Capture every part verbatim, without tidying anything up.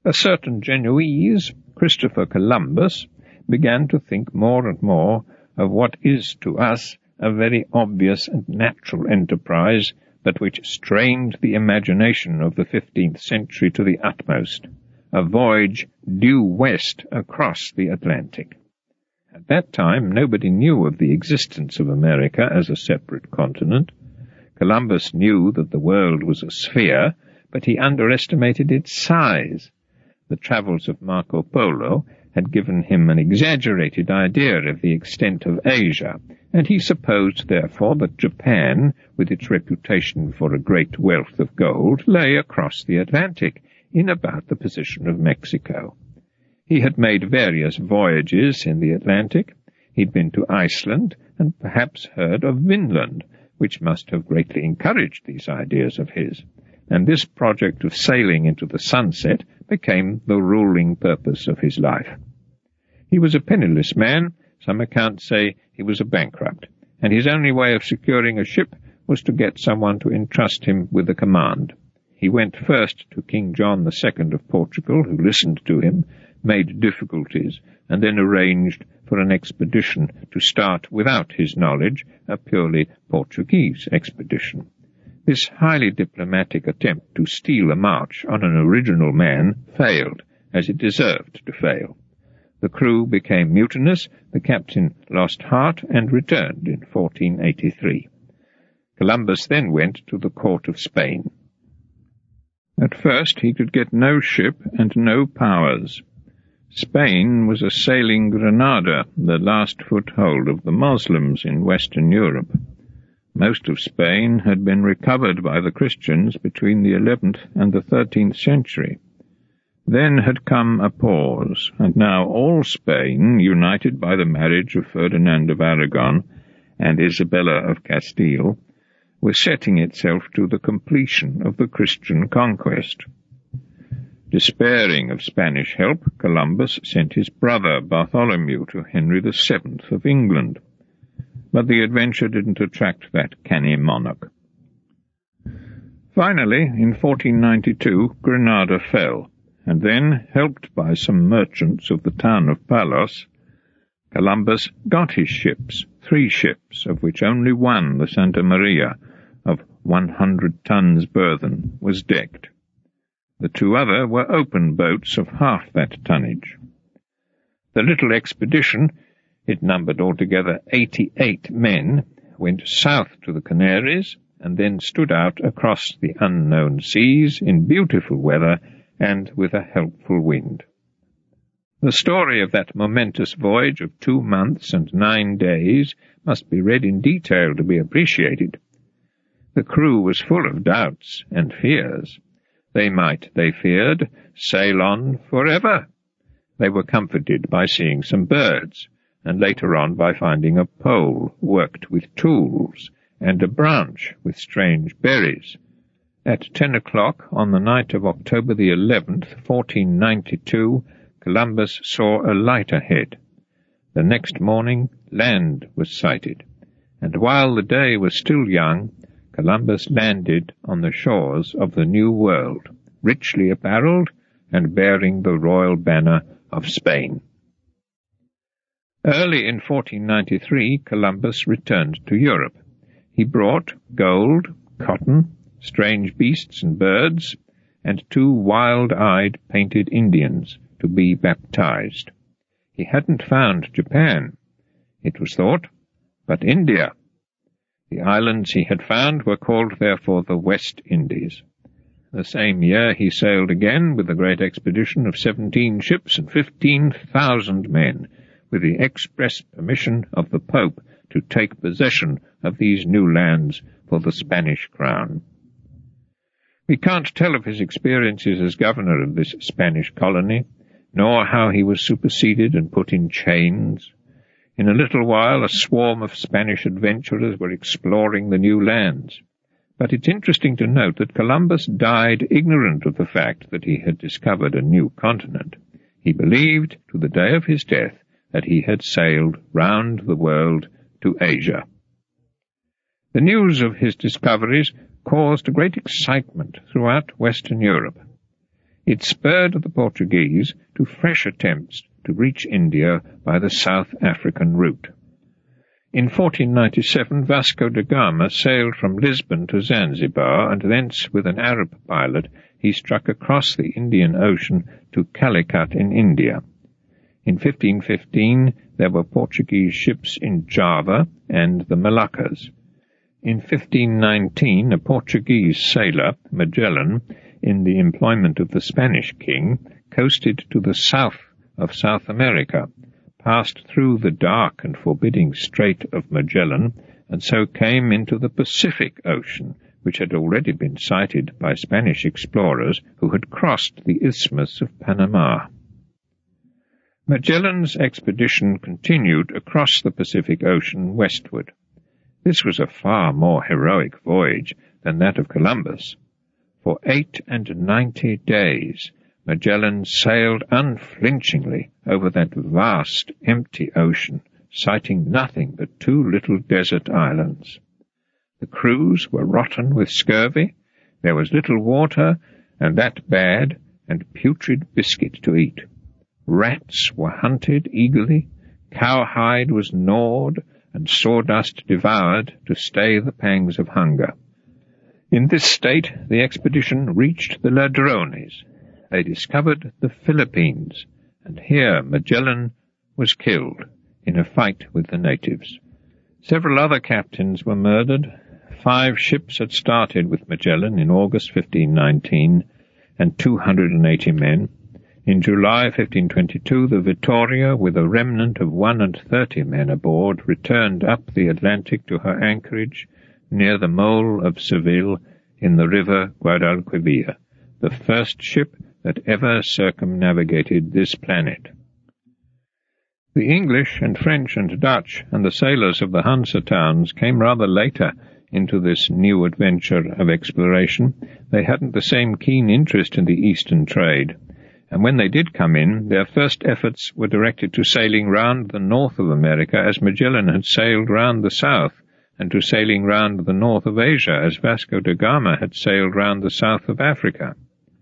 A certain Genoese, Christopher Columbus, began to think more and more of what is to us a very obvious and natural enterprise, but which strained the imagination of the fifteenth century to the utmost, a voyage due west across the Atlantic. At that time nobody knew of the existence of America as a separate continent. Columbus knew that the world was a sphere, but he underestimated its size. The travels of Marco Polo had given him an exaggerated idea of the extent of Asia, and he supposed, therefore, that Japan, with its reputation for a great wealth of gold, lay across the Atlantic, in about the position of Mexico. He had made various voyages in the Atlantic. He'd been to Iceland, and perhaps heard of Vinland, which must have greatly encouraged these ideas of his, and this project of sailing into the sunset became the ruling purpose of his life. He was a penniless man. Some accounts say he was a bankrupt, and his only way of securing a ship was to get someone to entrust him with the command. He went first to King John the Second of Portugal, who listened to him, made difficulties, and then arranged for an expedition to start, without his knowledge, a purely Portuguese expedition. This highly diplomatic attempt to steal a march on an original man failed, as it deserved to fail. The crew became mutinous, the captain lost heart, and returned in fourteen eighty-three. Columbus then went to the court of Spain. At first he could get no ship and no powers. Spain was assailing Granada, the last foothold of the Moslems in Western Europe. Most of Spain had been recovered by the Christians between the eleventh and the thirteenth century. Then had come a pause, and now all Spain, united by the marriage of Ferdinand of Aragon and Isabella of Castile, was setting itself to the completion of the Christian conquest. Despairing of Spanish help, Columbus sent his brother Bartholomew to Henry the Seventh of England, but the adventure didn't attract that canny monarch. Finally, in fourteen ninety-two, Granada fell, and then, helped by some merchants of the town of Palos, Columbus got his ships, three ships, of which only one, the Santa Maria, of one hundred tons burthen, was decked. The two other were open boats of half that tonnage. The little expedition, it numbered altogether eighty-eight men, went south to the Canaries, and then stood out across the unknown seas in beautiful weather and with a helpful wind. The story of that momentous voyage of two months and nine days must be read in detail to be appreciated. The crew was full of doubts and fears. They might, they feared, sail on forever. They were comforted by seeing some birds, and later on by finding a pole worked with tools, and a branch with strange berries. At ten o'clock on the night of October the eleventh, fourteen ninety-two, Columbus saw a light ahead. The next morning land was sighted, and while the day was still young, Columbus landed on the shores of the New World, richly apparelled and bearing the royal banner of Spain. Early in fourteen ninety-three, Columbus returned to Europe. He brought gold, cotton, strange beasts and birds, and two wild-eyed painted Indians to be baptized. He hadn't found Japan, it was thought, but India. The islands he had found were called therefore the West Indies. The same year he sailed again with a great expedition of seventeen ships and fifteen thousand men, with the express permission of the Pope to take possession of these new lands for the Spanish crown. We can't tell of his experiences as governor of this Spanish colony, nor how he was superseded and put in chains. In a little while a swarm of Spanish adventurers were exploring the new lands. But it's interesting to note that Columbus died ignorant of the fact that he had discovered a new continent. He believed, to the day of his death, that he had sailed round the world to Asia. The news of his discoveries caused great excitement throughout Western Europe. It spurred the Portuguese to fresh attempts to reach India by the South African route. In fourteen ninety-seven, Vasco da Gama sailed from Lisbon to Zanzibar, and thence, with an Arab pilot, he struck across the Indian Ocean to Calicut in India. In fifteen fifteen, there were Portuguese ships in Java and the Moluccas. In fifteen nineteen, a Portuguese sailor, Magellan, in the employment of the Spanish king, coasted to the south of South America, passed through the dark and forbidding Strait of Magellan, and so came into the Pacific Ocean, which had already been sighted by Spanish explorers who had crossed the Isthmus of Panama. Magellan's expedition continued across the Pacific Ocean westward. This was a far more heroic voyage than that of Columbus. For eight and ninety days Magellan sailed unflinchingly over that vast, empty ocean, sighting nothing but two little desert islands. The crews were rotten with scurvy, there was little water, and that bad and putrid biscuit to eat. Rats were hunted eagerly, cowhide was gnawed, and sawdust devoured to stay the pangs of hunger. In this state the expedition reached the Ladrones. They discovered the Philippines, and here Magellan was killed in a fight with the natives. Several other captains were murdered. Five ships had started with Magellan in August fifteen nineteen, and two hundred and eighty men. In July fifteen twenty-two, the Victoria, with a remnant of one and thirty men aboard, returned up the Atlantic to her anchorage near the mole of Seville in the river Guadalquivir, the first ship that ever circumnavigated this planet. The English and French and Dutch and the sailors of the Hansa towns came rather later into this new adventure of exploration. They hadn't the same keen interest in the Eastern trade, and when they did come in, their first efforts were directed to sailing round the north of America as Magellan had sailed round the south, and to sailing round the north of Asia as Vasco da Gama had sailed round the south of Africa.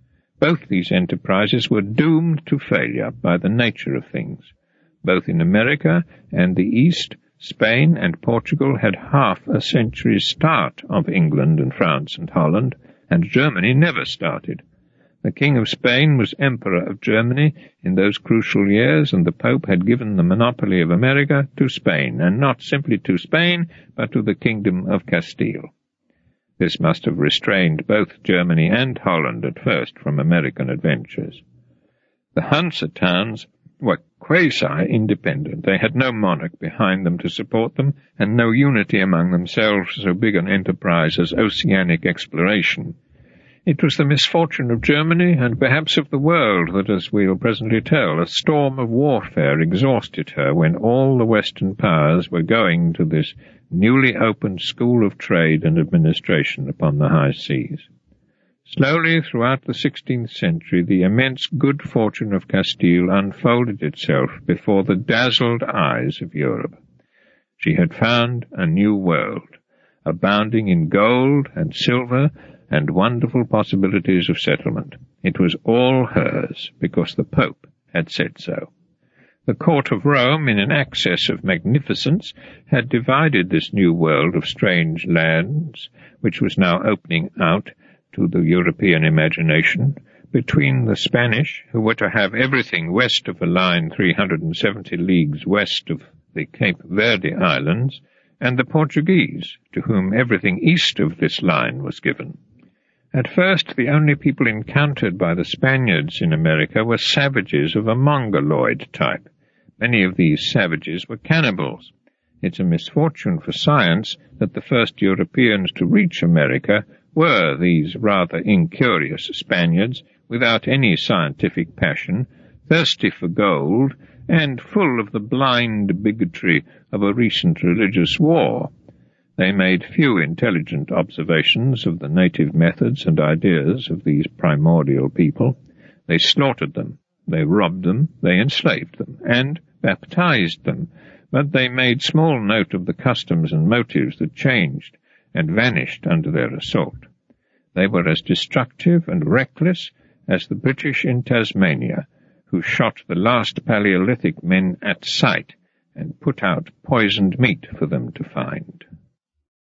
Both these enterprises were doomed to failure by the nature of things. Both in America and the East, Spain and Portugal had half a century's start of England and France and Holland, and Germany never started. The King of Spain was Emperor of Germany in those crucial years, and the Pope had given the monopoly of America to Spain, and not simply to Spain, but to the Kingdom of Castile. This must have restrained both Germany and Holland at first from American adventures. The Hansa towns were quasi-independent. They had no monarch behind them to support them, and no unity among themselves for so big an enterprise as oceanic exploration. It was the misfortune of Germany, and perhaps of the world, that, as we'll presently tell, a storm of warfare exhausted her when all the Western powers were going to this newly opened school of trade and administration upon the high seas. Slowly, throughout the sixteenth century, the immense good fortune of Castile unfolded itself before the dazzled eyes of Europe. She had found a new world, abounding in gold and silver and wonderful possibilities of settlement. It was all hers, because the Pope had said so. The court of Rome, in an access of magnificence, had divided this new world of strange lands, which was now opening out to the European imagination, between the Spanish, who were to have everything west of a line three hundred and seventy leagues west of the Cape Verde Islands, and the Portuguese, to whom everything east of this line was given. At first, the only people encountered by the Spaniards in America were savages of a mongoloid type. Many of these savages were cannibals. It's a misfortune for science that the first Europeans to reach America were these rather incurious Spaniards, without any scientific passion, thirsty for gold, and full of the blind bigotry of a recent religious war. They made few intelligent observations of the native methods and ideas of these primordial people. They slaughtered them, they robbed them, they enslaved them, and baptized them, but they made small note of the customs and motives that changed and vanished under their assault. They were as destructive and reckless as the British in Tasmania, who shot the last Paleolithic men at sight and put out poisoned meat for them to find.